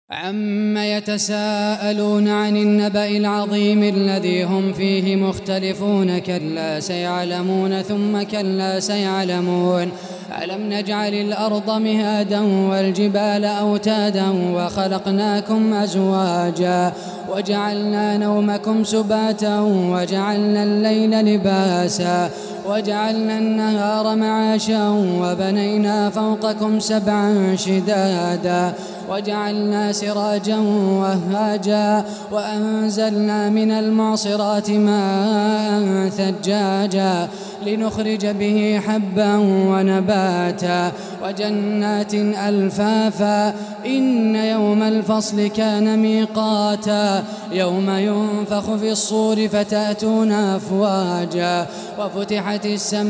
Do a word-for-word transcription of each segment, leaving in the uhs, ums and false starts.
عم يتساءلون عن النبأ العظيم الذي هم فيه مختلفون كلا سيعلمون ثم كلا سيعلمون ألم نجعل الأرض مهادا والجبال أوتادا وخلقناكم أزواجا وجعلنا نومكم سباتا وجعلنا الليل لباسا وجعلنا النهار معاشا وبنينا فوقكم سبعا شدادا وجعلنا سراجا وهاجا وأنزلنا من المعصرات ماء ثجاجا لنخرج به حبا ونباتا وجنات ألفافا إن يوم الفصل كان ميقاتا يوم ينفخ في الصور فتأتون أفواجا وفتحت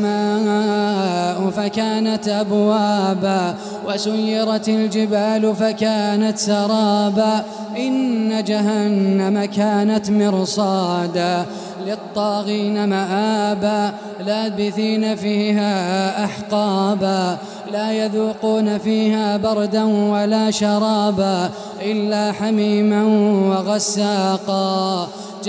السماء فكانت أبوابا وسيرت الجبال فكانت سرابا إن جهنم كانت مرصادا للطاغين مآبا لابثين فيها أحقابا لا يذوقون فيها بردا ولا شرابا إلا حميما وغساقا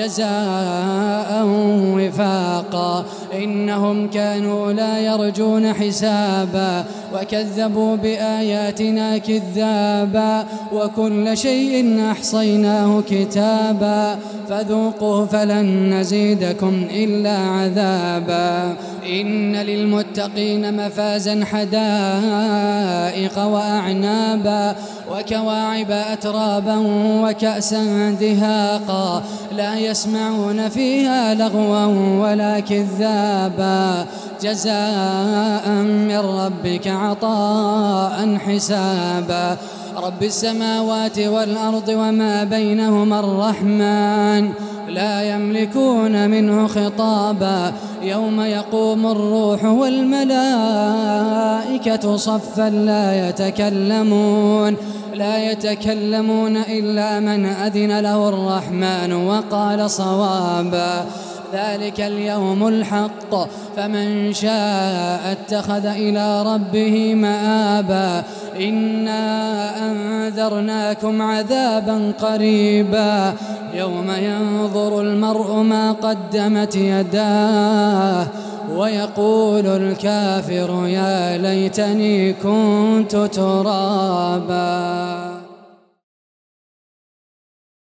جزاء وفاقا إنهم كانوا لا يرجون حسابا وكذبوا بآياتنا كذابا وكل شيء أحصيناه كتابا فذوقوا فلن نزيدكم إلا عذابا إن للمتقين مفازا حدائق وأعنابا وكواعب أترابا وكأسا دهاقا لا يسمعون فيها لغوا ولا كذابا جزاء من ربك عطاء حسابا رب السماوات والأرض وما بينهما الرحمن لا يملكون منه خطابا يوم يقوم الروح والملائكة صفا لا يتكلمون لا يتكلمون إلا من أذن له الرحمن وقال صوابا ذلك اليوم الحق فمن شاء اتخذ إلى ربه مآبا إنا أنذرناكم عذابا قريبا يوم ينظر المرء ما قدمت يداه ويقول الكافر يا ليتني كنت ترابا.